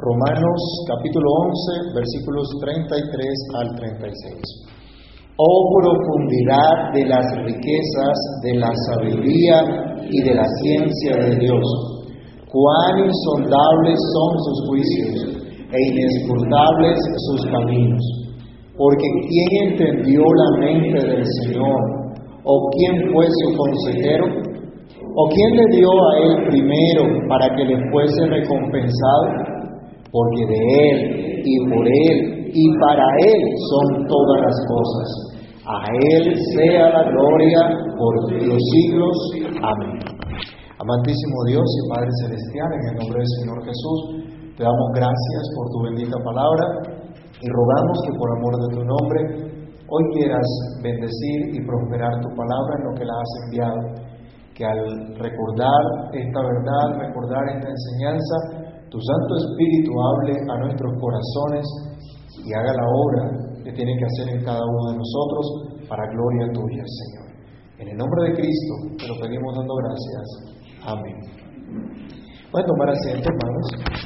Romanos capítulo 11, versículos 33 al 36. Oh profundidad de las riquezas, de la sabiduría y de la ciencia de Dios, cuán insondables son sus juicios e inescrutables sus caminos. Porque ¿quién entendió la mente del Señor? ¿O quién fue su consejero? ¿O quién le dio a él primero para que le fuese recompensado? Porque de Él, y por Él, y para Él son todas las cosas. A Él sea la gloria por los siglos. Amén. Amantísimo Dios y Padre Celestial, en el nombre del Señor Jesús, te damos gracias por tu bendita palabra y rogamos que por amor de tu nombre, hoy quieras bendecir y prosperar tu palabra en lo que la has enviado. Que al recordar esta verdad, recordar esta enseñanza, tu Santo Espíritu hable a nuestros corazones y haga la obra que tiene que hacer en cada uno de nosotros para gloria tuya, Señor. En el nombre de Cristo te lo pedimos dando gracias. Amén. Pueden tomar asiento, hermanos.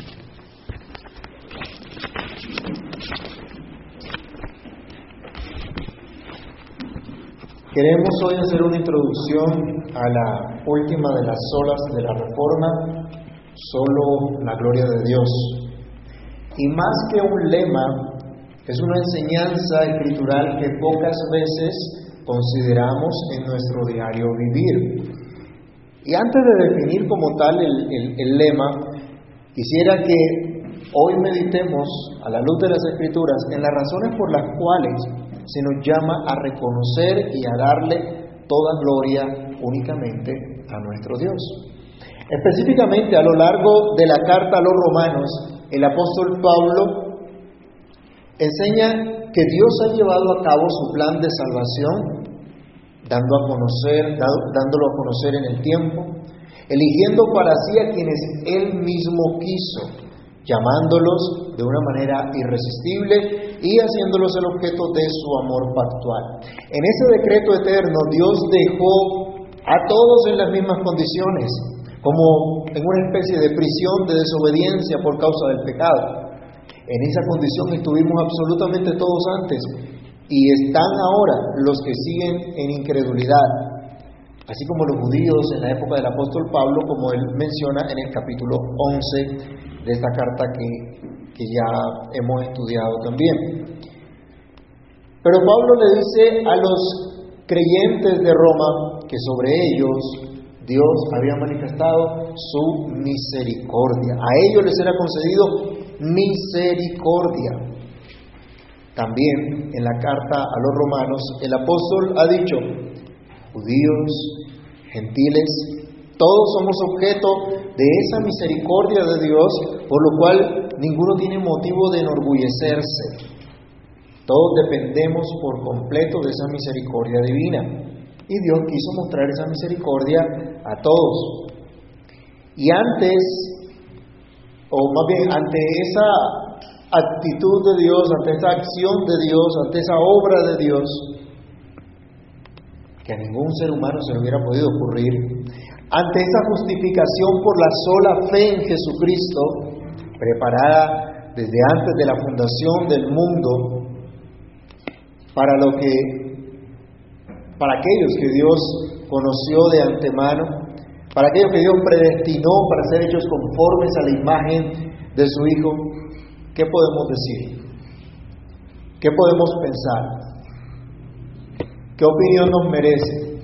Queremos hoy hacer una introducción a la última de las solas de la Reforma, solo la gloria de Dios. Y más que un lema, es una enseñanza escritural que pocas veces consideramos en nuestro diario vivir. Y antes de definir como tal el lema, quisiera que hoy meditemos a la luz de las Escrituras en las razones por las cuales se nos llama a reconocer y a darle toda gloria únicamente a nuestro Dios. Específicamente, a lo largo de la carta a los Romanos, el apóstol Pablo enseña que Dios ha llevado a cabo su plan de salvación, dándolo a conocer en el tiempo, eligiendo para sí a quienes Él mismo quiso, llamándolos de una manera irresistible y haciéndolos el objeto de su amor pactual. En ese decreto eterno, Dios dejó a todos en las mismas condiciones, como en una especie de prisión de desobediencia por causa del pecado. En esa condición estuvimos absolutamente todos antes, y están ahora los que siguen en incredulidad, así como los judíos en la época del apóstol Pablo, como él menciona en el capítulo 11 de esta carta que ya hemos estudiado también. Pero Pablo le dice a los creyentes de Roma que sobre ellos Dios había manifestado su misericordia. A ellos les era concedido misericordia. También en la carta a los romanos el apóstol ha dicho: judíos, gentiles, todos somos objeto de esa misericordia de Dios, por lo cual ninguno tiene motivo de enorgullecerse. Todos dependemos por completo de esa misericordia divina. Y Dios quiso mostrar esa misericordia a todos. Y antes, o más bien ante esa actitud de Dios, ante esa acción de Dios, ante esa obra de Dios, que a ningún ser humano se le hubiera podido ocurrir, ante esa justificación por la sola fe en Jesucristo, preparada desde antes de la fundación del mundo, para aquellos que Dios conoció de antemano, para aquellos que Dios predestinó para ser hechos conformes a la imagen de su Hijo, ¿qué podemos decir? ¿Qué podemos pensar? ¿Qué opinión nos merece?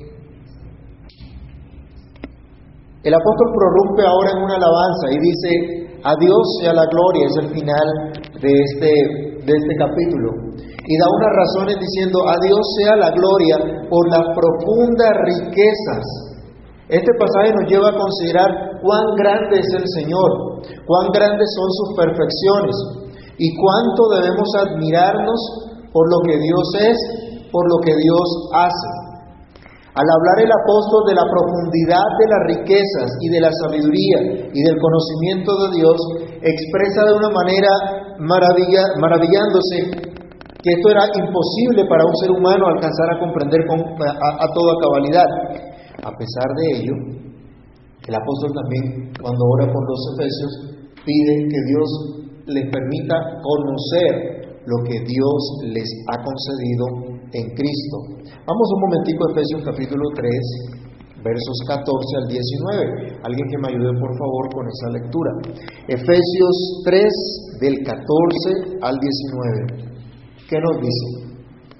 El apóstol prorrumpe ahora en una alabanza y dice: a Dios sea la gloria, es el final de este capítulo. Y da unas razones diciendo: a Dios sea la gloria por las profundas riquezas. Este pasaje nos lleva a considerar cuán grande es el Señor, cuán grandes son sus perfecciones y cuánto debemos admirarnos por lo que Dios es, por lo que Dios hace. Al hablar el apóstol de la profundidad de las riquezas y de la sabiduría y del conocimiento de Dios, expresa de una manera maravillándose que esto era imposible para un ser humano alcanzar a comprender a toda cabalidad. A pesar de ello, el apóstol también, cuando ora por los efesios, pide que Dios les permita conocer lo que Dios les ha concedido en Cristo. Vamos un momentico a Efesios capítulo 3, versos 14 al 19. Alguien que me ayude por favor con esa lectura. Efesios 3, del 14 al 19. ¿Qué nos dice?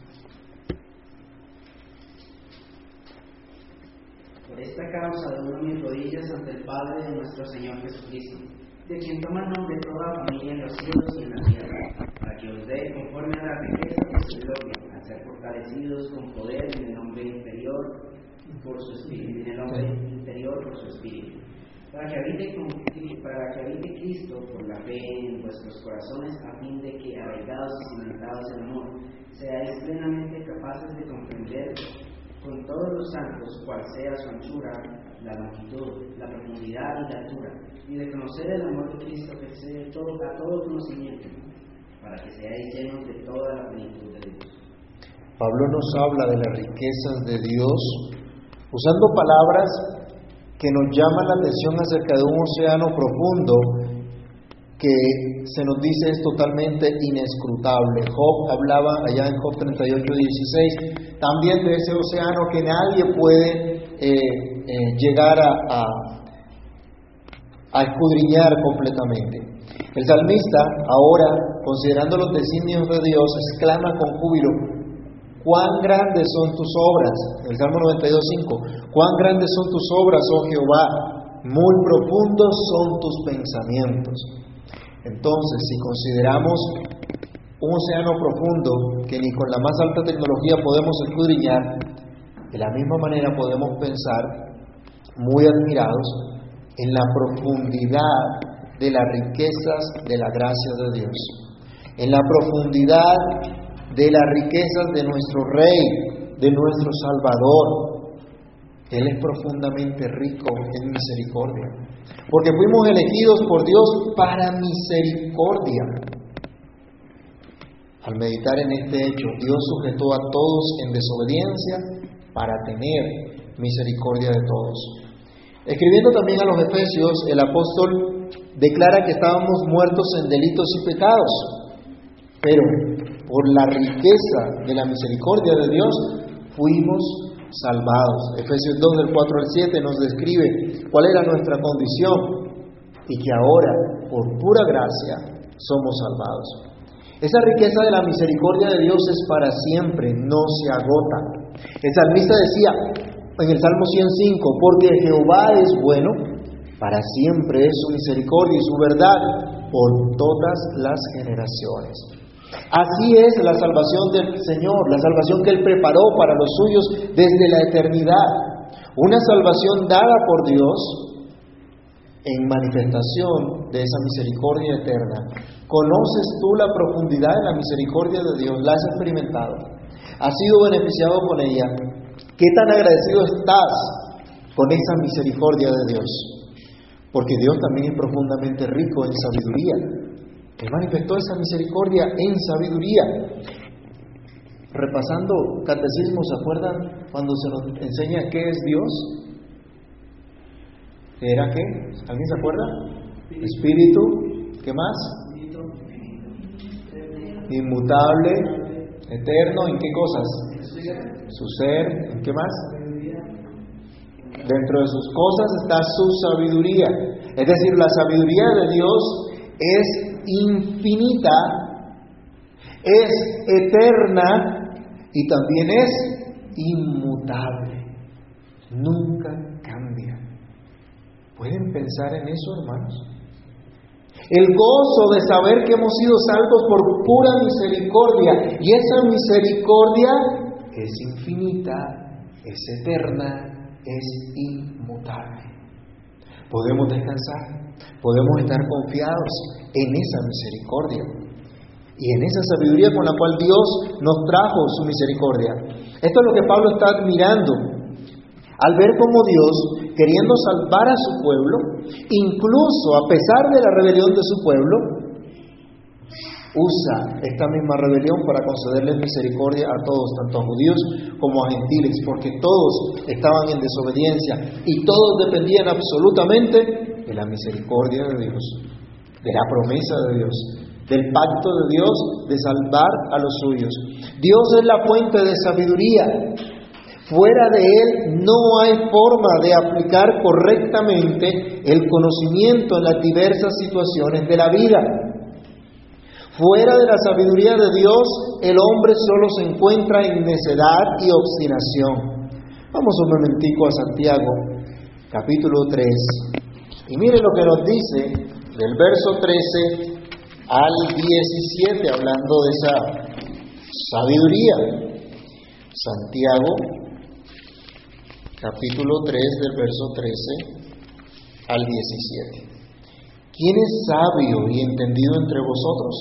Por esta causa doblo mis rodillas ante el Padre de nuestro Señor Jesucristo, de quien toma el nombre de toda familia en los cielos y en la tierra, para que os dé conforme a la riqueza de su gloria, a ser fortalecidos con poder en el hombre interior por su espíritu, para que habite Cristo por la fe en vuestros corazones, a fin de que, arraigados y cimentados en amor, seáis plenamente capaces de comprender con todos los santos cuál sea su anchura, la longitud, la profundidad y la altura, y de conocer el amor de Cristo que excede a todo conocimiento, para que seáis llenos de toda la plenitud de Dios. Pablo nos habla de las riquezas de Dios, usando palabras que nos llaman la atención acerca de un océano profundo que se nos dice es totalmente inescrutable. Job hablaba allá en Job 38:16 también de ese océano que nadie puede llegar a escudriñar completamente. El salmista, ahora, considerando los designios de Dios, exclama con júbilo: ¡cuán grandes son tus obras! El Salmo 92:5. ¡Cuán grandes son tus obras, oh Jehová! Muy profundos son tus pensamientos. Entonces, si consideramos un océano profundo que ni con la más alta tecnología podemos escudriñar, de la misma manera podemos pensar, muy admirados, en la profundidad de las riquezas de la gracia de Dios, en la profundidad de las riquezas de nuestro Rey, de nuestro Salvador. Él es profundamente rico en misericordia, porque fuimos elegidos por Dios para misericordia. Al meditar en este hecho, Dios sujetó a todos en desobediencia para tener misericordia de todos. Escribiendo también a los Efesios, el apóstol declara que estábamos muertos en delitos y pecados, pero por la riqueza de la misericordia de Dios fuimos salvados. Efesios 2 del 4 al 7 nos describe cuál era nuestra condición y que ahora, por pura gracia, somos salvados. Esa riqueza de la misericordia de Dios es para siempre, no se agota. El salmista decía en el Salmo 105: porque Jehová es bueno, para siempre es su misericordia y su verdad por todas las generaciones. Así es la salvación del Señor, la salvación que Él preparó para los suyos desde la eternidad. Una salvación dada por Dios en manifestación de esa misericordia eterna. ¿Conoces tú la profundidad de la misericordia de Dios? ¿La has experimentado? ¿Has sido beneficiado con ella? ¿Qué tan agradecido estás con esa misericordia de Dios? Porque Dios también es profundamente rico en sabiduría. Él manifestó esa misericordia en sabiduría. Repasando catecismo, ¿se acuerdan cuando se nos enseña qué es Dios? ¿Qué era qué? ¿Alguien se acuerda? Espíritu. ¿Qué más? Inmutable, eterno. ¿En qué cosas? Su ser. ¿En qué más? Dentro de sus cosas está su sabiduría. Es decir, la sabiduría de Dios es infinita, es eterna y también es inmutable. Nunca cambia. ¿Pueden pensar en eso, hermanos? El gozo de saber que hemos sido salvos por pura misericordia, y esa misericordia es infinita, es eterna, es inmutable. Podemos descansar, podemos estar confiados en esa misericordia y en esa sabiduría con la cual Dios nos trajo su misericordia. Esto es lo que Pablo está admirando al ver cómo Dios, queriendo salvar a su pueblo, incluso a pesar de la rebelión de su pueblo, usa esta misma rebelión para concederles misericordia a todos, tanto a judíos como a gentiles, porque todos estaban en desobediencia y todos dependían absolutamente de la misericordia de Dios. de la promesa de Dios, del pacto de Dios de salvar a los suyos. Dios es la fuente de sabiduría. Fuera de Él no hay forma de aplicar correctamente el conocimiento en las diversas situaciones de la vida. Fuera de la sabiduría de Dios, el hombre solo se encuentra en necedad y obstinación. Vamos un momentico a Santiago, capítulo 3. Y mire lo que nos dice del verso 13 al 17, hablando de esa sabiduría. Santiago, capítulo 3, del verso 13 al 17. ¿Quién es sabio y entendido entre vosotros?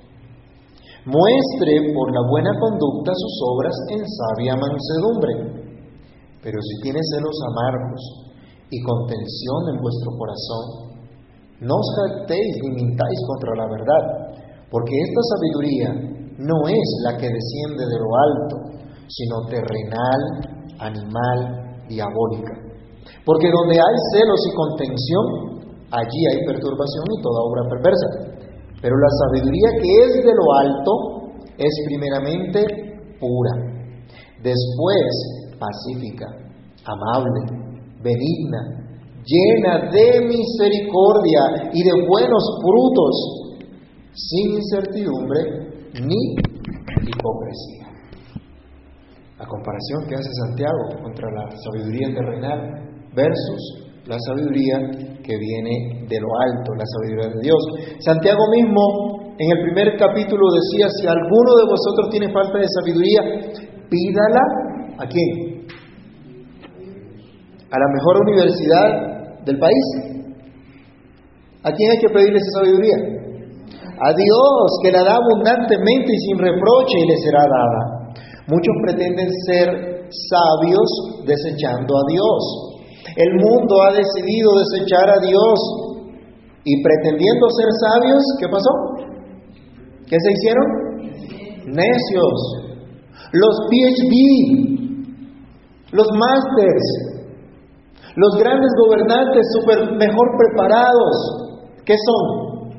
Muestre por la buena conducta sus obras en sabia mansedumbre. Pero si tiene celos amargos y contención en vuestro corazón, no os jactéis ni mintáis contra la verdad, porque esta sabiduría no es la que desciende de lo alto, sino terrenal, animal, diabólica. Porque donde hay celos y contención, allí hay perturbación y toda obra perversa. Pero la sabiduría que es de lo alto es primeramente pura, después pacífica, amable, benigna, llena de misericordia y de buenos frutos, sin incertidumbre ni hipocresía. La comparación que hace Santiago contra la sabiduría terrenal versus la sabiduría que viene de lo alto, la sabiduría de Dios. Santiago mismo en el primer capítulo decía: si alguno de vosotros tiene falta de sabiduría, pídala ¿a quién? A la mejor universidad del país. ¿A quién hay que pedirle esa sabiduría? A Dios, que la da abundantemente y sin reproche, y le será dada. Muchos pretenden ser sabios desechando a Dios. El mundo ha decidido desechar a Dios y pretendiendo ser sabios, ¿qué pasó? ¿Qué se hicieron? Necios. Los PhD, los masters, los grandes gobernantes mejor preparados, ¿qué son?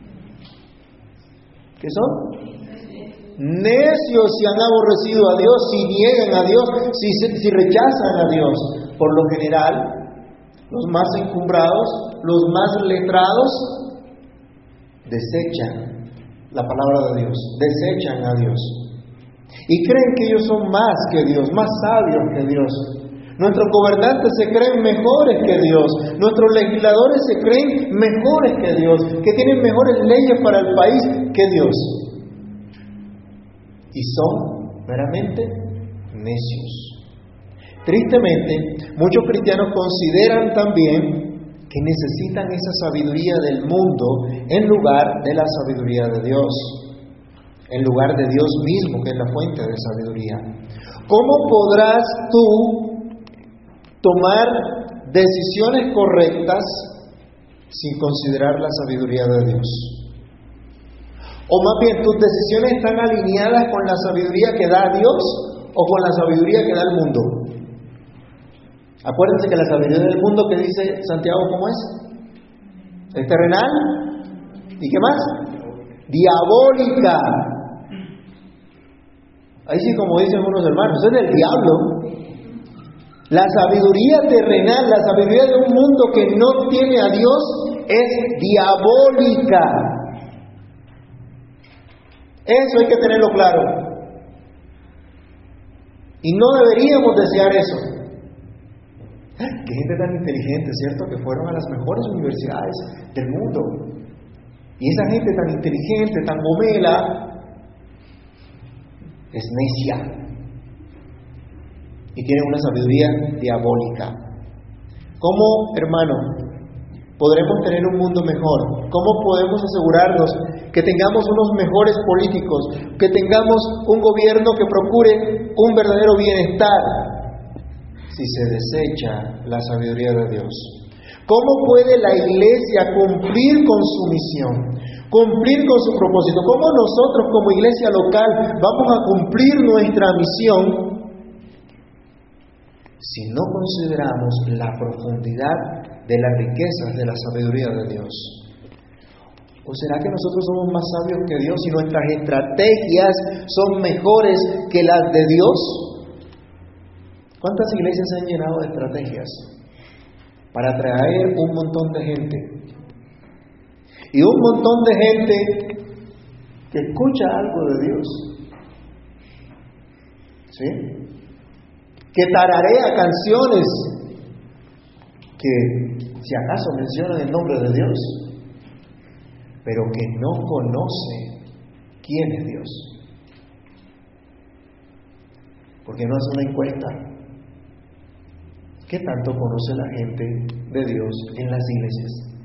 ¿Qué son? Necios, si han aborrecido a Dios, si niegan a Dios, si rechazan a Dios. Por lo general, los más encumbrados, los más letrados, desechan la palabra de Dios, desechan a Dios. Y creen que ellos son más que Dios, más sabios que Dios. Nuestros gobernantes se creen mejores que Dios. Nuestros legisladores se creen mejores que Dios, que tienen mejores leyes para el país que Dios. Y son meramente necios. Tristemente, muchos cristianos consideran también que necesitan esa sabiduría del mundo en lugar de la sabiduría de Dios, en lugar de Dios mismo, que es la fuente de sabiduría. ¿Cómo podrás tú tomar decisiones correctas sin considerar la sabiduría de Dios? O más bien, ¿tus decisiones están alineadas con la sabiduría que da Dios o con la sabiduría que da el mundo? Acuérdense que la sabiduría del mundo, que dice Santiago, ¿cómo es? Es terrenal. ¿Y qué más? Diabólica. Ahí sí, como dicen unos hermanos, es del diablo. La sabiduría terrenal, la sabiduría de un mundo que no tiene a Dios, es diabólica. Eso hay que tenerlo claro. Y no deberíamos desear eso. Qué gente tan inteligente, ¿cierto? Que fueron a las mejores universidades del mundo. Y esa gente tan inteligente, tan gomela, es necia. Y tiene una sabiduría diabólica. ¿Cómo, hermano, podremos tener un mundo mejor? ¿Cómo podemos asegurarnos que tengamos unos mejores políticos, que tengamos un gobierno que procure un verdadero bienestar, si se desecha la sabiduría de Dios? ¿Cómo puede la iglesia cumplir con su misión, cumplir con su propósito? ¿Cómo nosotros como iglesia local vamos a cumplir nuestra misión si no consideramos la profundidad de las riquezas de la sabiduría de Dios? ¿O será que nosotros somos más sabios que Dios y nuestras estrategias son mejores que las de Dios? ¿Cuántas iglesias se han llenado de estrategias para atraer un montón de gente? Y un montón de gente que escucha algo de Dios, ¿sí? Que tararea canciones que si acaso mencionan el nombre de Dios, pero que no conoce quién es Dios. Porque no hace una encuesta. ¿Qué tanto conoce la gente de Dios en las iglesias?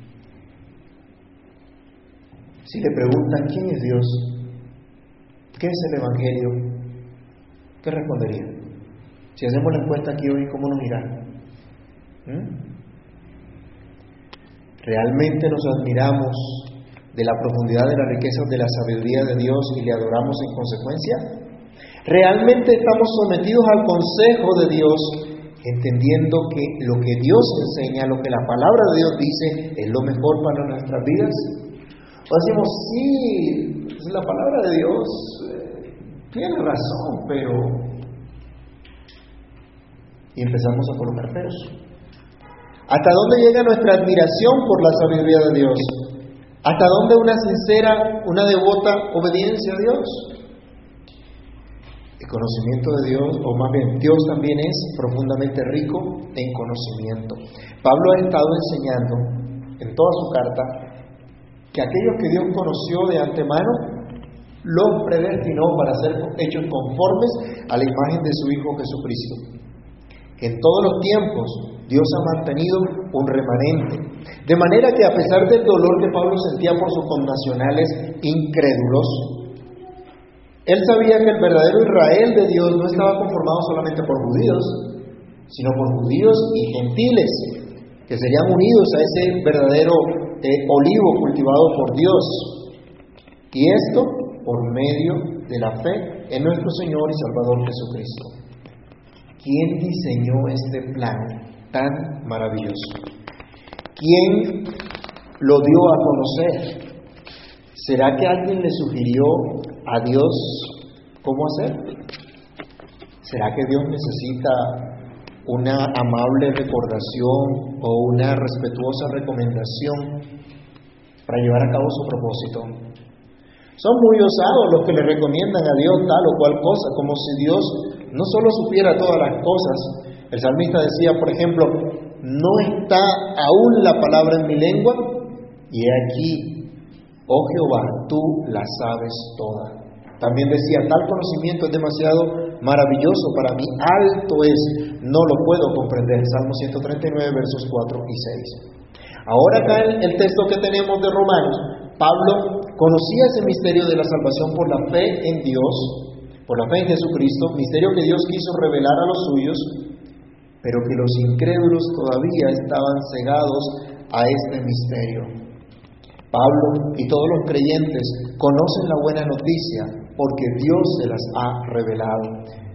Si le preguntan quién es Dios, qué es el Evangelio, ¿qué respondería? Si hacemos la encuesta aquí hoy, ¿cómo nos irá? ¿Realmente nos admiramos de la profundidad de las riquezas de la sabiduría de Dios y le adoramos en consecuencia? ¿Realmente estamos sometidos al consejo de Dios, entendiendo que lo que Dios enseña, lo que la palabra de Dios dice, es lo mejor para nuestras vidas? O decimos, sí, la palabra de Dios tiene razón, pero... Y empezamos a colocar peros. ¿Hasta dónde llega nuestra admiración por la sabiduría de Dios? ¿Hasta dónde una sincera, una devota obediencia a Dios? El conocimiento de Dios, o más bien Dios también es profundamente rico en conocimiento. Pablo ha estado enseñando en toda su carta que aquellos que Dios conoció de antemano, los predestinó para ser hechos conformes a la imagen de su Hijo Jesucristo. Que en todos los tiempos Dios ha mantenido un remanente. De manera que a pesar del dolor que Pablo sentía por sus connacionales incrédulos, él sabía que el verdadero Israel de Dios no estaba conformado solamente por judíos, sino por judíos y gentiles, que serían unidos a ese verdadero olivo cultivado por Dios. Y esto por medio de la fe en nuestro Señor y Salvador Jesucristo. ¿Quién diseñó este plan tan maravilloso? ¿Quién lo dio a conocer? ¿Será que alguien le sugirió a Dios cómo hacer? ¿Será que Dios necesita una amable recordación o una respetuosa recomendación para llevar a cabo su propósito? Son muy osados los que le recomiendan a Dios tal o cual cosa, como si Dios no solo supiera todas las cosas. El salmista decía, por ejemplo, no está aún la palabra en mi lengua, y he aquí, oh Jehová, tú la sabes toda. También decía, tal conocimiento es demasiado maravilloso para mí, alto es, no lo puedo comprender. Salmo 139, versos 4 y 6. Ahora acá en el texto que tenemos de Romanos, Pablo conocía ese misterio de la salvación por la fe en Dios, por la fe en Jesucristo, misterio que Dios quiso revelar a los suyos, pero que los incrédulos todavía estaban cegados a este misterio. Pablo y todos los creyentes conocen la buena noticia porque Dios se las ha revelado.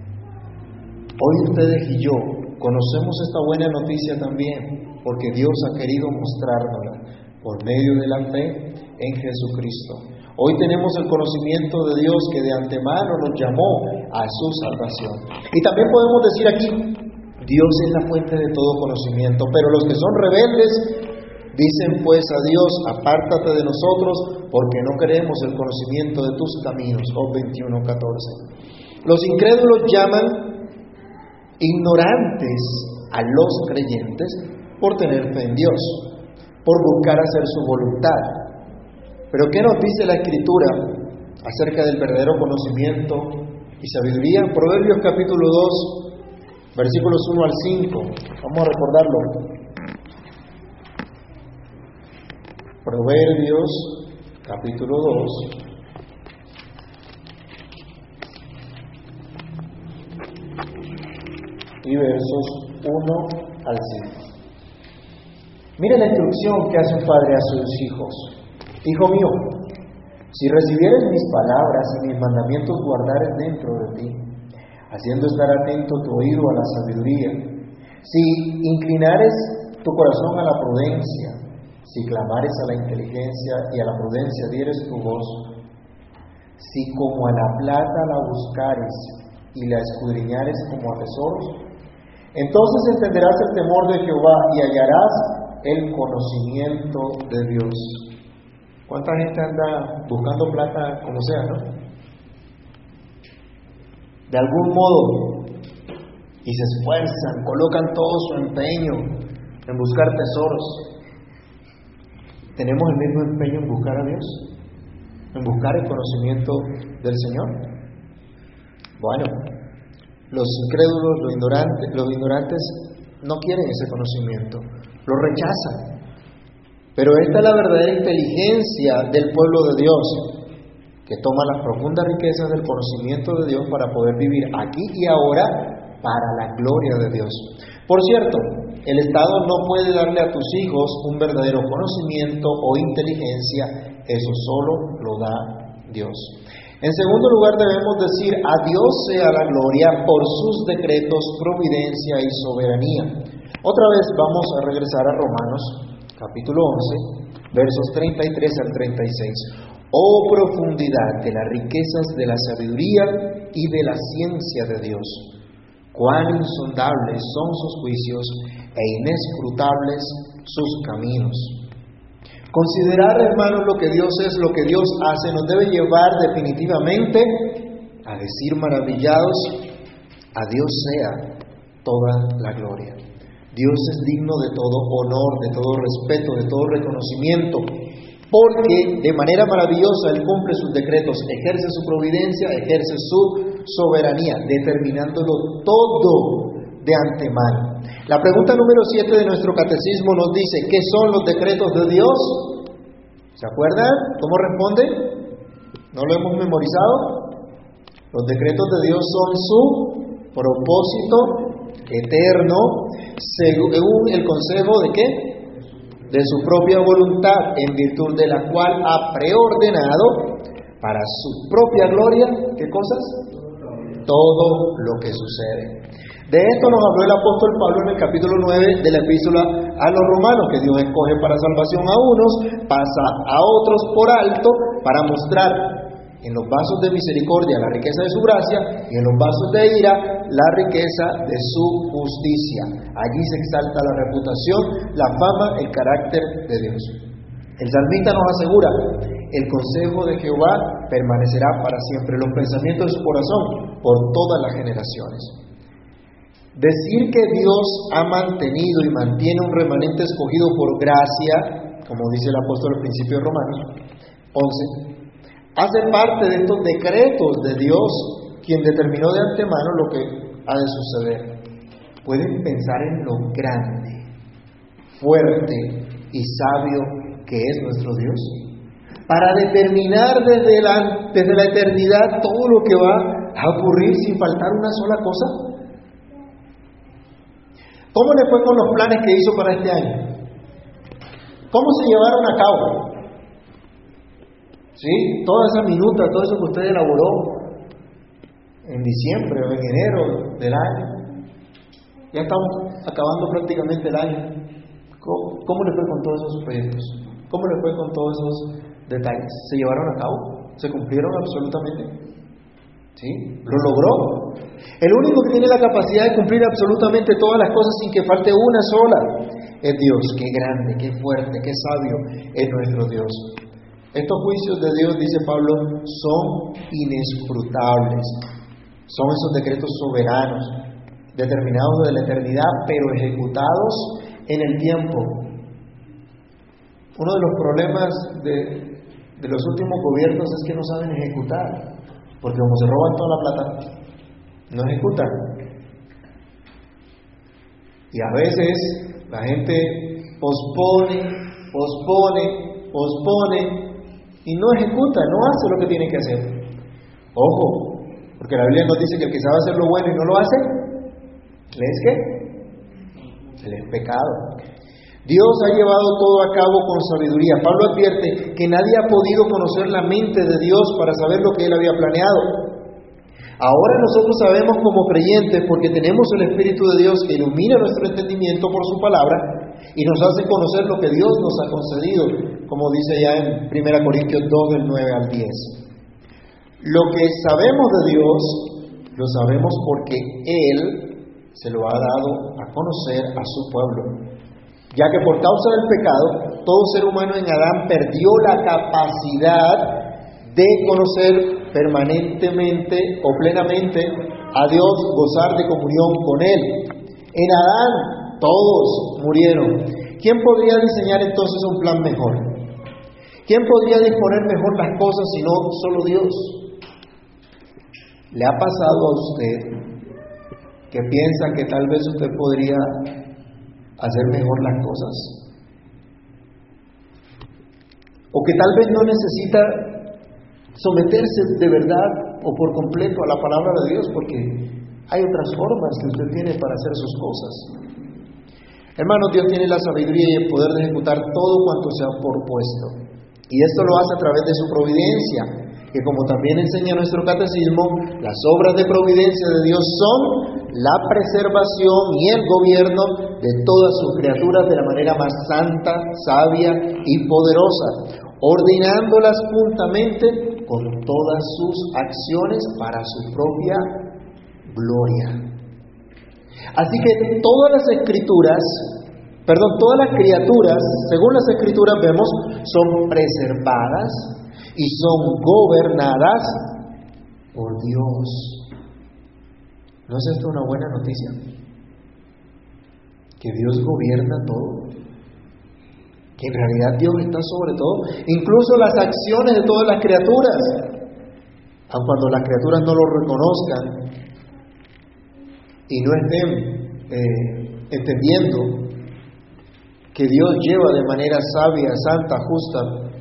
Hoy ustedes y yo conocemos esta buena noticia también porque Dios ha querido mostrárnosla por medio de la fe en Jesucristo. Hoy tenemos el conocimiento de Dios que de antemano nos llamó a su salvación. Y también podemos decir aquí, Dios es la fuente de todo conocimiento, pero los que son rebeldes dicen pues a Dios, apártate de nosotros, porque no queremos el conocimiento de tus caminos. Job 21:14. Los incrédulos llaman ignorantes a los creyentes por tener fe en Dios, por buscar hacer su voluntad. Pero ¿qué nos dice la Escritura acerca del verdadero conocimiento y sabiduría? Proverbios capítulo 2, versículos 1 al 5. Vamos a recordarlo. Proverbios capítulo 2. Y versos 1 al 5. Mire la instrucción que hace un padre a sus hijos. Hijo mío, si recibieres mis palabras y mis mandamientos guardares dentro de ti, haciendo estar atento tu oído a la sabiduría, si inclinares tu corazón a la prudencia, Si clamares a la inteligencia y a la prudencia dieres tu voz, si como a la plata la buscares y la escudriñares como a tesoros, entonces entenderás el temor de Jehová y hallarás el conocimiento de Dios. ¿Cuánta gente anda buscando plata como sea, no? De algún modo, y se esfuerzan, colocan todo su empeño en buscar tesoros. ¿Tenemos el mismo empeño en buscar a Dios? ¿En buscar el conocimiento del Señor? Bueno, los incrédulos, los ignorantes no quieren ese conocimiento, lo rechazan. Pero esta es la verdadera inteligencia del pueblo de Dios, que toma las profundas riquezas del conocimiento de Dios para poder vivir aquí y ahora para la gloria de Dios. Por cierto, el Estado no puede darle a tus hijos un verdadero conocimiento o inteligencia, eso solo lo da Dios. En segundo lugar, debemos decir: a Dios sea la gloria por sus decretos, providencia y soberanía. Otra vez vamos a regresar a Romanos, capítulo 11, versos 33 al 36. Oh profundidad de las riquezas de la sabiduría y de la ciencia de Dios. Cuán insondables son sus juicios e inescrutables sus caminos. Considerar, hermanos, lo que Dios es, lo que Dios hace, nos debe llevar definitivamente a decir maravillados: a Dios sea toda la gloria. Dios es digno de todo honor, de todo respeto, de todo reconocimiento, porque de manera maravillosa Él cumple sus decretos, ejerce su providencia, ejerce su soberanía, determinándolo todo de antemano. La pregunta número 7 de nuestro catecismo nos dice: ¿qué son los decretos de Dios? ¿Se acuerdan cómo responde? ¿No lo hemos memorizado? Los decretos de Dios son su propósito eterno, según el consejo ¿de qué? De su propia voluntad, en virtud de la cual ha preordenado para su propia gloria, ¿qué cosas? Todo lo que sucede. De esto nos habló el apóstol Pablo en el capítulo 9 de la epístola a los romanos, que Dios escoge para salvación a unos, pasa a otros por alto, para mostrar en los vasos de misericordia la riqueza de su gracia y en los vasos de ira la riqueza de su justicia. Allí se exalta la reputación, la fama, el carácter de Dios. El salmista nos asegura: el consejo de Jehová permanecerá para siempre, los pensamientos de su corazón por todas las generaciones. Decir que Dios ha mantenido y mantiene un remanente escogido por gracia, como dice el apóstol al principio de Romanos 11, hace parte de estos decretos de Dios, quien determinó de antemano lo que ha de suceder. Pueden pensar en lo grande, fuerte y sabio que es nuestro Dios, para determinar desde la eternidad todo lo que va a ocurrir sin faltar una sola cosa. ¿Cómo le fue con los planes que hizo para este año? ¿Cómo se llevaron a cabo? ¿Sí? Toda esa minuta, todo eso que usted elaboró en diciembre o en enero del año. Ya estamos acabando prácticamente el año. ¿Cómo le fue con todos esos proyectos? ¿Cómo le fue con todos esos detalles? ¿Se llevaron a cabo? ¿Se cumplieron absolutamente? ¿Sí? ¿Lo logró? El único que tiene la capacidad de cumplir absolutamente todas las cosas sin que falte una sola es Dios. Qué grande, qué fuerte, qué sabio es nuestro Dios. Estos juicios de Dios, dice Pablo, son inescrutables. Son esos decretos soberanos, determinados desde la eternidad, pero ejecutados en el tiempo. Uno de los problemas de los últimos gobiernos es que no saben ejecutar, porque como se roban toda la plata, no ejecutan. Y a veces la gente pospone y no ejecuta, no hace lo que tiene que hacer. Ojo, porque la Biblia nos dice que el que sabe hacer lo bueno y no lo hace, ¿le es qué? Se le es pecado. Dios ha llevado todo a cabo con sabiduría. Pablo advierte que nadie ha podido conocer la mente de Dios para saber lo que Él había planeado. Ahora nosotros sabemos como creyentes, porque tenemos el Espíritu de Dios que ilumina nuestro entendimiento por su palabra, y nos hace conocer lo que Dios nos ha concedido, como dice ya en 1 Corintios 2, del 9 al 10. Lo que sabemos de Dios, lo sabemos porque Él se lo ha dado a conocer a su pueblo, ya que por causa del pecado, todo ser humano en Adán perdió la capacidad de conocer permanentemente o plenamente a Dios, gozar de comunión con Él. En Adán todos murieron. ¿Quién podría diseñar entonces un plan mejor? ¿Quién podría disponer mejor las cosas si no solo Dios? ¿Le ha pasado a usted que piensa que tal vez usted podría hacer mejor las cosas? ¿O que tal vez no necesita someterse de verdad o por completo a la palabra de Dios porque hay otras formas que usted tiene para hacer sus cosas? Hermanos, Dios tiene la sabiduría y el poder de ejecutar todo cuanto se ha propuesto. Y esto lo hace a través de su providencia, que como también enseña nuestro catecismo, las obras de providencia de Dios son la preservación y el gobierno de todas sus criaturas de la manera más santa, sabia y poderosa, ordenándolas juntamente con todas sus acciones para su propia gloria. Así que todas las criaturas, según las Escrituras vemos, son preservadas y son gobernadas por Dios. ¿No es esto una buena noticia? Que Dios gobierna todo, que en realidad Dios está sobre todo, incluso las acciones de todas las criaturas, aun cuando las criaturas no lo reconozcan y no estén entendiendo que Dios lleva de manera sabia, santa, justa,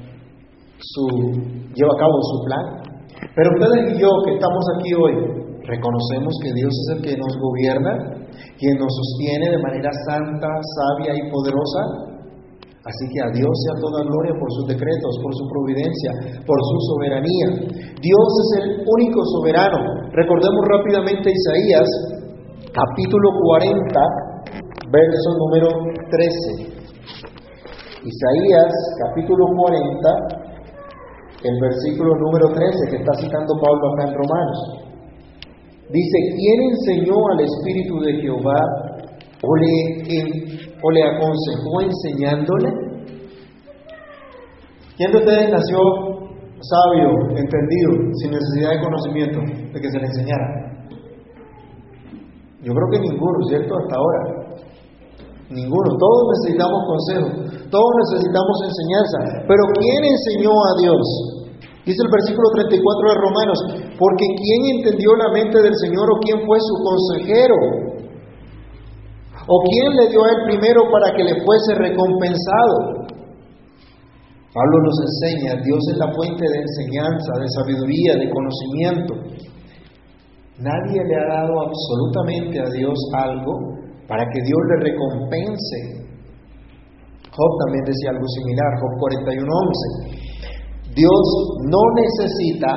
lleva a cabo su plan. Pero ustedes y yo que estamos aquí hoy, reconocemos que Dios es el que nos gobierna, quien nos sostiene de manera santa, sabia y poderosa. Así que a Dios sea toda gloria por sus decretos, por su providencia, por su soberanía. Dios es el único soberano. Recordemos rápidamente Isaías, capítulo 40, verso número 13. Isaías, capítulo 40, el versículo número 13, que está citando Pablo acá en Romanos. Dice: ¿quién enseñó al Espíritu de Jehová o le aconsejó enseñándole? ¿Quién de ustedes nació sabio, entendido, sin necesidad de conocimiento, de que se le enseñara? Yo creo que ninguno, ¿cierto? Hasta ahora. Ninguno. Todos necesitamos consejo, todos necesitamos enseñanza. Pero ¿quién enseñó a Dios? Dice el versículo 34 de Romanos: porque ¿quién entendió la mente del Señor o quién fue su consejero? ¿O quién le dio a él primero para que le fuese recompensado? Pablo nos enseña, Dios es la fuente de enseñanza, de sabiduría, de conocimiento. Nadie le ha dado absolutamente a Dios algo para que Dios le recompense. Job también decía algo similar, Job 41:11. Dios no necesita,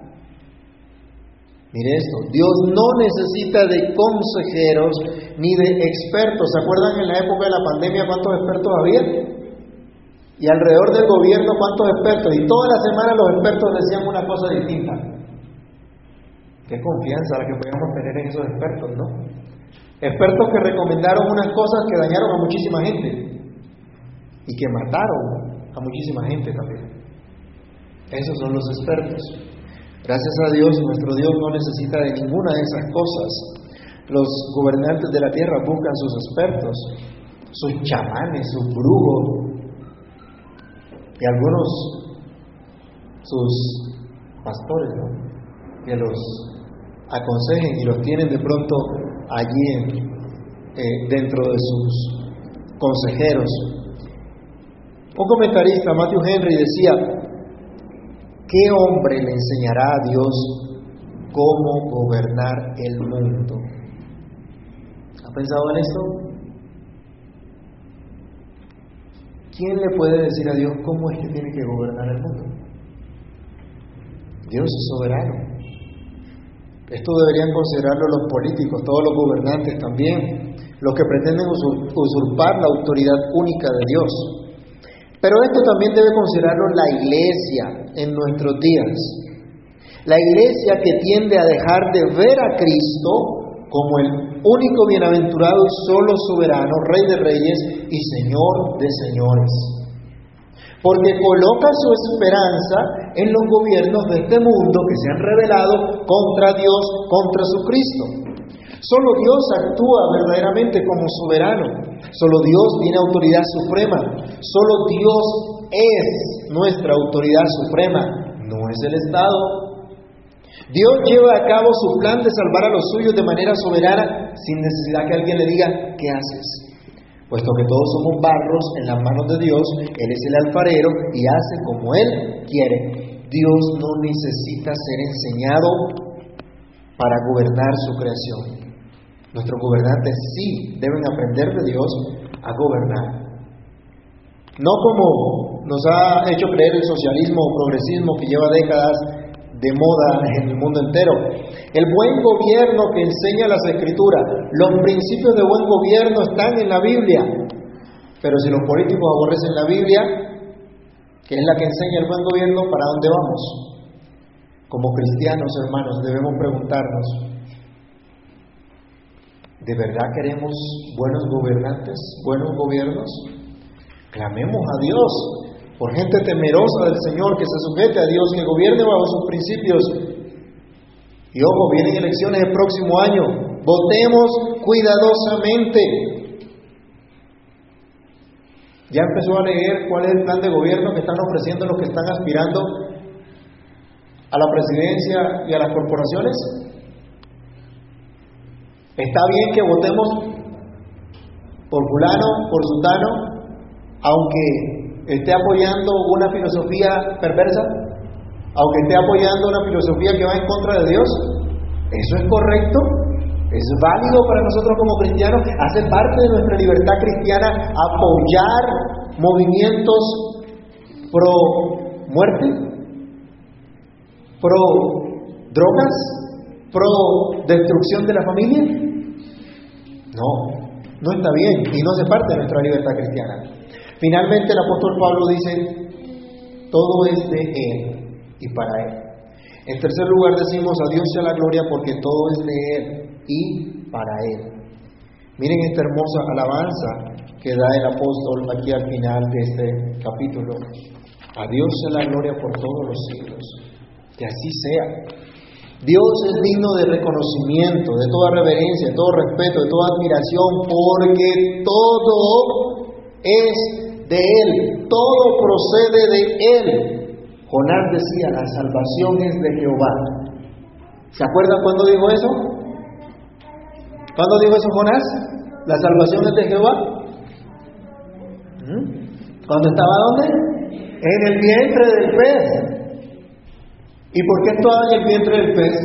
mire esto, Dios no necesita de consejeros ni de expertos. ¿Se acuerdan en la época de la pandemia cuántos expertos había? Y alrededor del gobierno cuántos expertos. Y todas las semanas los expertos decían una cosa distinta. Qué confianza la que podíamos tener en esos expertos, ¿no? Expertos que recomendaron unas cosas que dañaron a muchísima gente y que mataron a muchísima gente también. Esos son los expertos. Gracias a Dios, nuestro Dios no necesita de ninguna de esas cosas. Los gobernantes de la tierra buscan sus expertos, sus chamanes, sus brujos y algunos sus pastores, ¿no? Que los aconsejen y los tienen de pronto allí dentro de sus consejeros. Un comentarista, Matthew Henry, decía: ¿qué hombre le enseñará a Dios cómo gobernar el mundo? ¿Ha pensado en esto? ¿Quién le puede decir a Dios cómo es que tiene que gobernar el mundo? Dios es soberano. Esto deberían considerarlo los políticos, todos los gobernantes también. los que pretenden usurpar la autoridad única de Dios. Pero esto también debe considerarlo la iglesia en nuestros días. La iglesia que tiende a dejar de ver a Cristo como el único bienaventurado y solo soberano, Rey de reyes y Señor de señores. Porque coloca su esperanza en los gobiernos de este mundo que se han rebelado contra Dios, contra su Cristo. Solo Dios actúa verdaderamente como soberano. Solo Dios tiene autoridad suprema. Solo Dios es nuestra autoridad suprema, no es el Estado. Dios lleva a cabo su plan de salvar a los suyos de manera soberana, sin necesidad que alguien le diga, ¿qué haces? Puesto que todos somos barros en las manos de Dios, Él es el alfarero y hace como Él quiere. Dios no necesita ser enseñado para gobernar su creación. Nuestros gobernantes sí deben aprender de Dios a gobernar. No como nos ha hecho creer el socialismo o progresismo que lleva décadas de moda en el mundo entero. El buen gobierno que enseña las Escrituras, los principios de buen gobierno están en la Biblia. Pero si los políticos aborrecen la Biblia, que es la que enseña el buen gobierno, ¿para dónde vamos? Como cristianos, hermanos, debemos preguntarnos, ¿de verdad queremos buenos gobernantes, buenos gobiernos? Clamemos a Dios por gente temerosa del Señor, que se sujete a Dios, que gobierne bajo sus principios. Y ojo, vienen elecciones el próximo año. Votemos cuidadosamente. ¿Ya empezó a leer cuál es el plan de gobierno que están ofreciendo los que están aspirando a la presidencia y a las corporaciones? ¿Está bien que votemos por fulano, por sutano, aunque esté apoyando una filosofía perversa, aunque esté apoyando una filosofía que va en contra de Dios? ¿Eso es correcto? ¿Es válido para nosotros como cristianos? ¿Hace parte de nuestra libertad cristiana apoyar movimientos pro muerte, pro drogas, pro destrucción de la familia? No está bien y no hace parte de nuestra libertad cristiana. Finalmente el apóstol Pablo dice, todo es de Él y para Él. En tercer lugar decimos, a Dios sea la gloria porque todo es de Él y para Él. Miren esta hermosa alabanza que da el apóstol aquí al final de este capítulo. A Dios sea la gloria por todos los siglos. Que así sea. Dios es digno de reconocimiento, de toda reverencia, de todo respeto, de toda admiración, porque todo es de Él, todo procede de Él. Jonás decía, la salvación es de Jehová. ¿Se acuerdan cuándo dijo eso? ¿Cuándo dijo eso Jonás? ¿La salvación es de Jehová? ¿Cuándo estaba dónde? En el vientre del pez. ¿Y por qué estaba en el vientre del pez?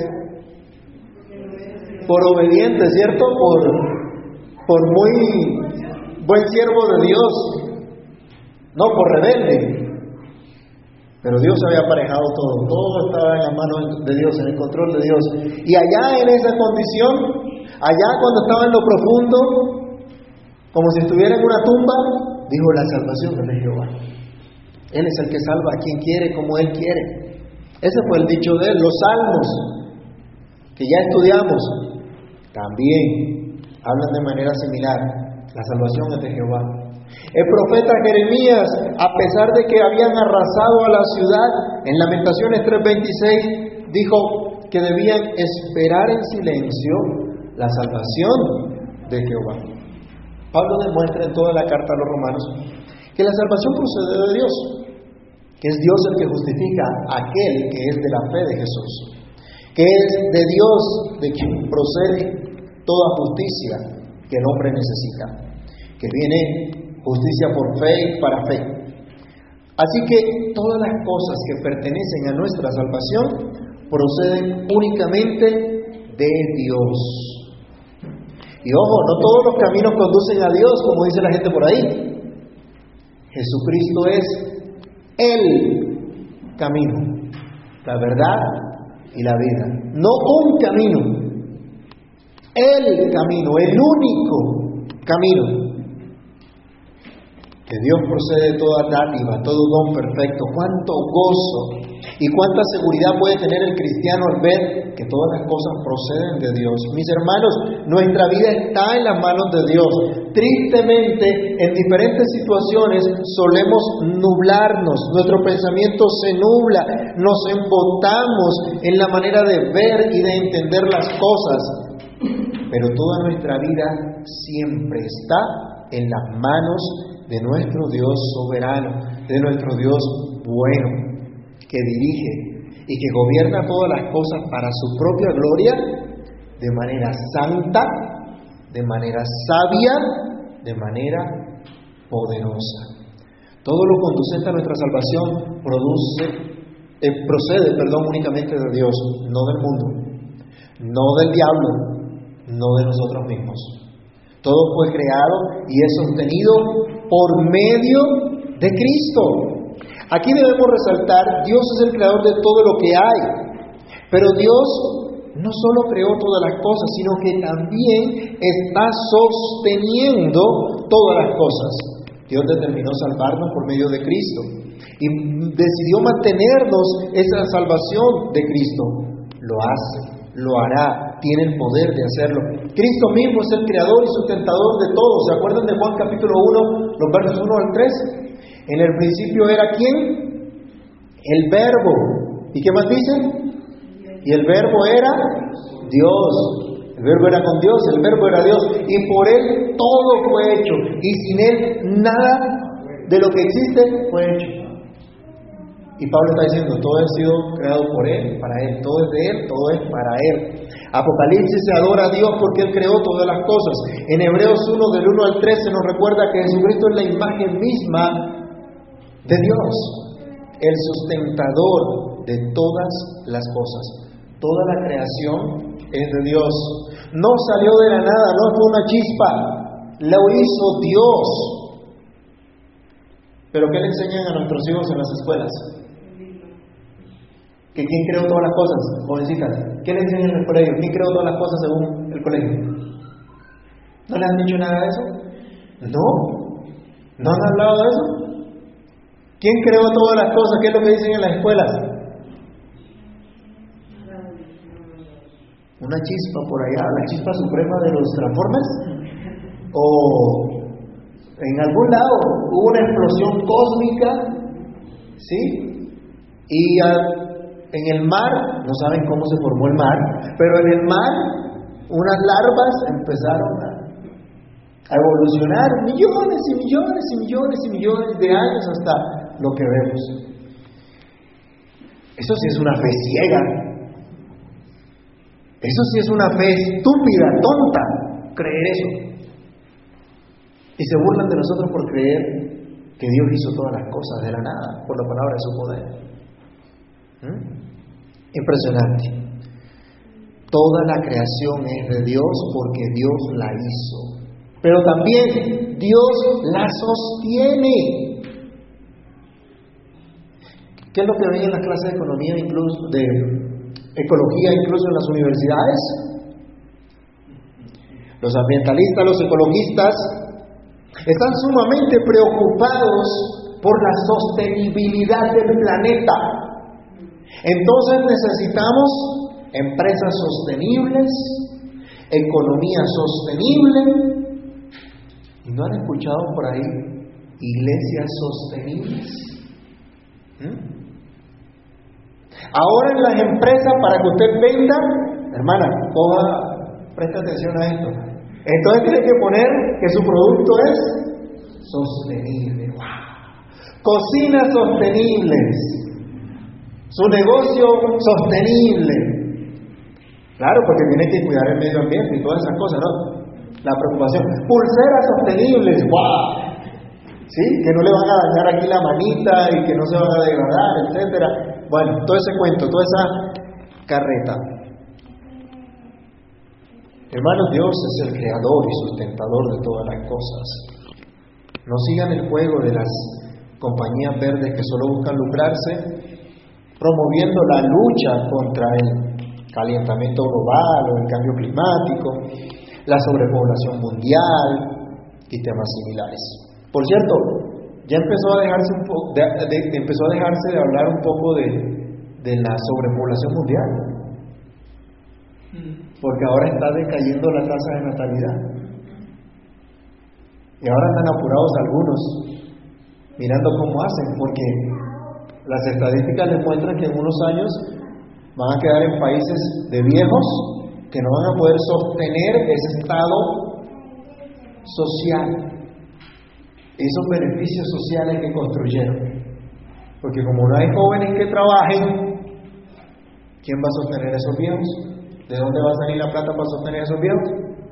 Por obediente, ¿cierto? Por muy buen siervo de Dios. No, por rebelde. Pero Dios había aparejado todo estaba en las manos de Dios, en el control de Dios. Y allá en esa condición, allá cuando estaba en lo profundo, como si estuviera en una tumba, dijo, la salvación es de Jehová. Él es el que salva a quien quiere, como Él quiere. Ese fue el dicho de Él. Los salmos, que ya estudiamos, también hablan de manera similar. La salvación es de Jehová. El profeta Jeremías, a pesar de que habían arrasado a la ciudad, en Lamentaciones 3:26, dijo que debían esperar en silencio la salvación de Jehová. Pablo demuestra en toda la carta a los romanos que la salvación procede de Dios, que es Dios el que justifica a aquel que es de la fe de Jesús, que es de Dios de quien procede toda justicia que el hombre necesita, que viene justicia por fe y para fe. Así que todas las cosas que pertenecen a nuestra salvación proceden únicamente de Dios. Y ojo, no todos los caminos conducen a Dios, como dice la gente por ahí. Jesucristo es el camino, la verdad y la vida. No un camino, el camino, el único camino. De Dios procede toda dádiva, todo don perfecto. Cuánto gozo y cuánta seguridad puede tener el cristiano al ver que todas las cosas proceden de Dios. Mis hermanos, nuestra vida está en las manos de Dios. Tristemente, en diferentes situaciones solemos nublarnos, nuestro pensamiento se nubla, nos embotamos en la manera de ver y de entender las cosas. Pero toda nuestra vida siempre está en las manos de nuestro Dios soberano, de nuestro Dios bueno, que dirige y que gobierna todas las cosas para su propia gloria, de manera santa, de manera sabia, de manera poderosa. Todo lo conducente a nuestra salvación procede únicamente de Dios, no del mundo, no del diablo, no de nosotros mismos. Todo fue creado y es sostenido por medio de Cristo. Aquí debemos resaltar, Dios es el creador de todo lo que hay, pero Dios no solo creó todas las cosas, sino que también está sosteniendo todas las cosas. Dios determinó salvarnos por medio de Cristo y decidió mantenernos esa salvación de Cristo. Lo hace, lo hará, tiene el poder de hacerlo. Cristo mismo es el creador y sustentador de todo. ¿Se acuerdan de Juan capítulo 1, los versos 1 al 3? En el principio era ¿quién? El Verbo. ¿Y qué más dice? Y el Verbo era Dios. El Verbo era con Dios, el Verbo era Dios. Y por Él todo fue hecho. Y sin Él nada de lo que existe fue hecho. Y Pablo está diciendo, todo ha sido creado por Él, para Él. Todo es de Él, todo es para Él. Apocalipsis se adora a Dios porque Él creó todas las cosas. En Hebreos 1, del 1 al 3, se nos recuerda que Jesucristo es la imagen misma de Dios, el sustentador de todas las cosas. Toda la creación es de Dios. No salió de la nada, no fue una chispa, lo hizo Dios. ¿Pero qué le enseñan a nuestros hijos en las escuelas? ¿Que quién creó todas las cosas? Jovencitas, ¿qué le enseñan en el colegio? ¿Quién creó todas las cosas según el colegio? ¿No le han dicho nada de eso? ¿No han hablado de eso? ¿Quién creó todas las cosas? ¿Qué es lo que dicen en las escuelas? Una chispa por allá, la chispa suprema de los Transformers. O en algún lado hubo una explosión cósmica, ¿sí? Y en el mar, no saben cómo se formó el mar, pero en el mar unas larvas empezaron a evolucionar millones y millones y millones y millones de años hasta lo que vemos. Eso sí es una fe ciega. Eso sí es una fe estúpida, tonta, creer eso. Y se burlan de nosotros por creer que Dios hizo todas las cosas de la nada, por la palabra de su poder. Impresionante. Toda la creación es de Dios porque Dios la hizo. Pero también Dios la sostiene. ¿Qué es lo que ven en las clases de economía, incluso de ecología, incluso en las universidades? Los ambientalistas, los ecologistas están sumamente preocupados por la sostenibilidad del planeta. Entonces necesitamos empresas sostenibles, economía sostenible. ¿Y no han escuchado por ahí iglesias sostenibles? Ahora en las empresas, para que usted venda, hermana, preste atención a esto. Entonces tiene que poner que su producto es sostenible. ¡Wow! Cocinas sostenibles. Su negocio sostenible. Claro, porque tiene que cuidar el medio ambiente y todas esas cosas, ¿no? La preocupación. Pulseras sostenibles. ¡Wow! ¿Sí? Que no le van a dañar aquí la manita y que no se van a degradar, etcétera. Bueno, todo ese cuento, toda esa carreta. Hermanos, Dios es el creador y sustentador de todas las cosas. No sigan el juego de las compañías verdes que solo buscan lucrarse, promoviendo la lucha contra el calentamiento global o el cambio climático, la sobrepoblación mundial, y temas similares. Por cierto, ya empezó a dejarse de hablar un poco de la sobrepoblación mundial, porque ahora está decayendo la tasa de natalidad. Y ahora están apurados algunos, mirando cómo hacen, porque las estadísticas les muestran que en unos años van a quedar en países de viejos que no van a poder sostener ese estado social, esos beneficios sociales que construyeron. Porque como no hay jóvenes que trabajen, ¿quién va a sostener esos viejos? ¿De dónde va a salir la plata para sostener esos viejos?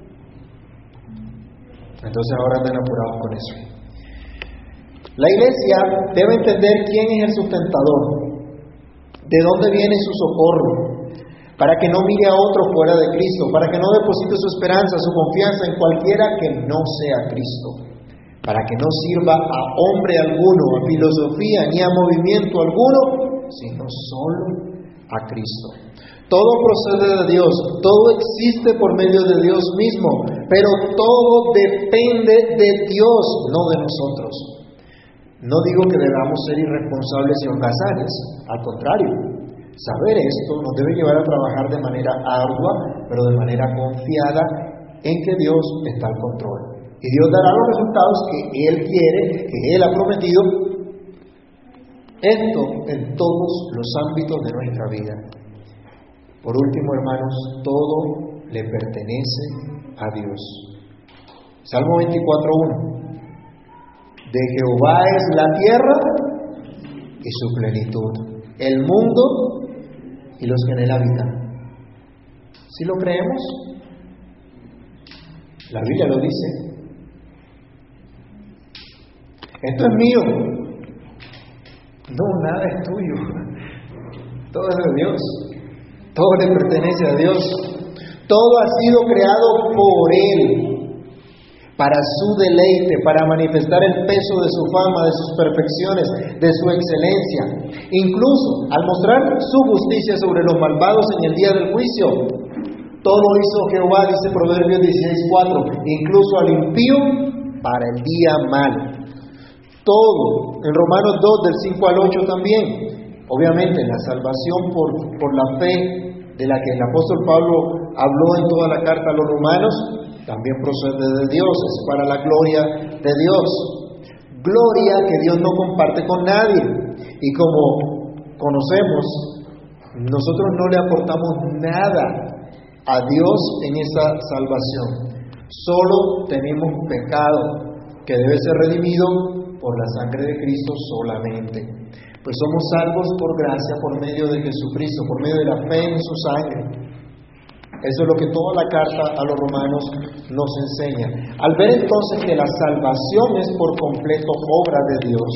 Entonces ahora andan apurados con eso. La iglesia debe entender quién es el sustentador, de dónde viene su socorro, para que no mire a otro fuera de Cristo, para que no deposite su esperanza, su confianza en cualquiera que no sea Cristo, para que no sirva a hombre alguno, a filosofía, ni a movimiento alguno, sino solo a Cristo. Todo procede de Dios, todo existe por medio de Dios mismo, pero todo depende de Dios, no de nosotros. No digo que debamos ser irresponsables y holgazanes, al contrario. Saber esto nos debe llevar a trabajar de manera ardua, pero de manera confiada en que Dios está al control. Y Dios dará los resultados que Él quiere, que Él ha prometido. Esto en todos los ámbitos de nuestra vida. Por último, hermanos, todo le pertenece a Dios. Salmo 24:1. De Jehová es la tierra y su plenitud, el mundo y los que en él habitan. ¿Sí lo creemos? La Biblia lo dice. Esto es mío. No, nada es tuyo. Todo es de Dios. Todo le pertenece a Dios. Todo ha sido creado por Él, para su deleite, para manifestar el peso de su fama, de sus perfecciones, de su excelencia. Incluso al mostrar su justicia sobre los malvados en el día del juicio. Todo hizo Jehová, dice Proverbios 16:4, incluso al impío para el día malo. Todo, en Romanos 2, del 5 al 8 también. Obviamente la salvación por la fe de la que el apóstol Pablo habló en toda la carta a los romanos, también procede de Dios, es para la gloria de Dios. Gloria que Dios no comparte con nadie. Y como conocemos, nosotros no le aportamos nada a Dios en esa salvación. Solo tenemos pecado que debe ser redimido por la sangre de Cristo solamente. Pues somos salvos por gracia, por medio de Jesucristo, por medio de la fe en su sangre. Eso es lo que toda la carta a los romanos nos enseña. Al ver entonces que la salvación es por completo obra de Dios,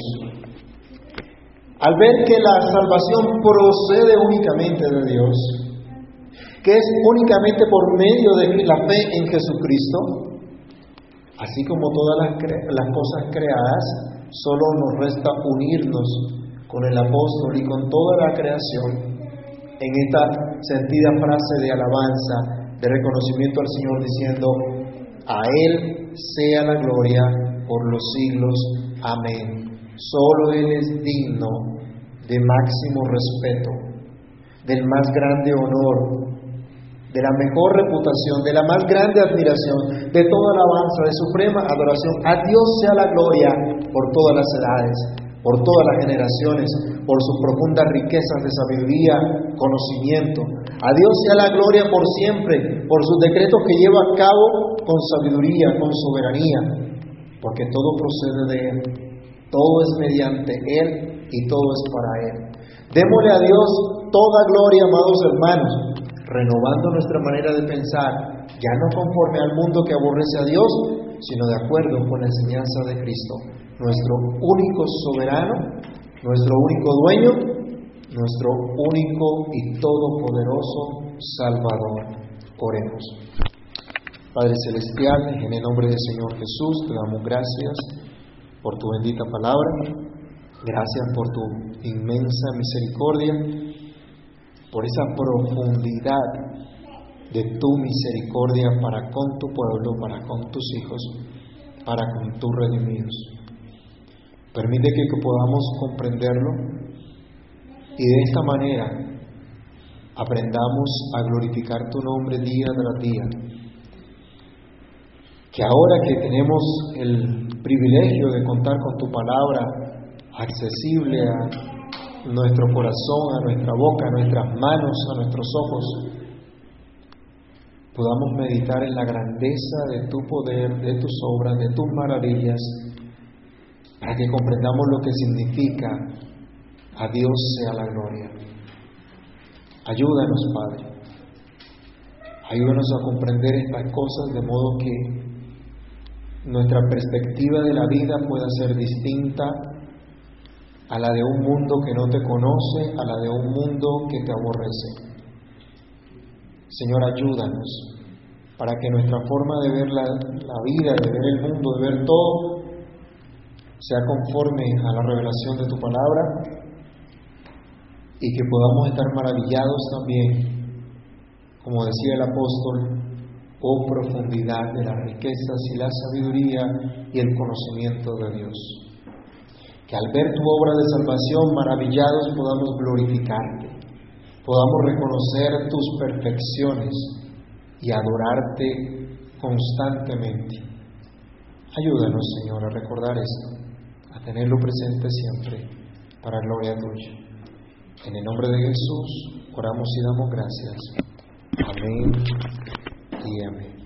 al ver que la salvación procede únicamente de Dios, que es únicamente por medio de la fe en Jesucristo, así como todas las cosas creadas, solo nos resta unirnos con el apóstol y con toda la creación en esta sentida frase de alabanza, de reconocimiento al Señor, diciendo: a Él sea la gloria por los siglos. Amén. Solo Él es digno de máximo respeto, del más grande honor, de la mejor reputación, de la más grande admiración, de toda alabanza, de suprema adoración. A Dios sea la gloria por todas las edades, por todas las generaciones, por sus profundas riquezas de sabiduría, conocimiento. A Dios sea la gloria por siempre, por sus decretos que lleva a cabo con sabiduría, con soberanía, porque todo procede de Él, todo es mediante Él y todo es para Él. Démosle a Dios toda gloria, amados hermanos, renovando nuestra manera de pensar, ya no conforme al mundo que aborrece a Dios, sino de acuerdo con la enseñanza de Cristo, nuestro único soberano, nuestro único dueño, nuestro único y todopoderoso Salvador. Oremos. Padre Celestial, en el nombre del Señor Jesús, te damos gracias por tu bendita palabra, gracias por tu inmensa misericordia, por esa profundidad de tu misericordia para con tu pueblo, para con tus hijos. para con tus redimidos. Permite que podamos comprenderlo y de esta manera aprendamos a glorificar tu nombre día tras día. Que ahora que tenemos el privilegio de contar con tu palabra accesible a nuestro corazón, a nuestra boca, a nuestras manos, a nuestros ojos, podamos meditar en la grandeza de tu poder, de tus obras, de tus maravillas, para que comprendamos lo que significa a Dios sea la gloria. Ayúdanos, Padre. Ayúdanos a comprender estas cosas de modo que nuestra perspectiva de la vida pueda ser distinta a la de un mundo que no te conoce, a la de un mundo que te aborrece. Señor, ayúdanos para que nuestra forma de ver la vida, de ver el mundo, de ver todo, sea conforme a la revelación de tu palabra y que podamos estar maravillados también, como decía el apóstol, oh profundidad de las riquezas y la sabiduría y el conocimiento de Dios. Que al ver tu obra de salvación, maravillados podamos glorificarte, podamos reconocer tus perfecciones y adorarte constantemente. Ayúdanos, Señor, a recordar esto, a tenerlo presente siempre, para gloria tuya. En el nombre de Jesús oramos y damos gracias. Amén y amén.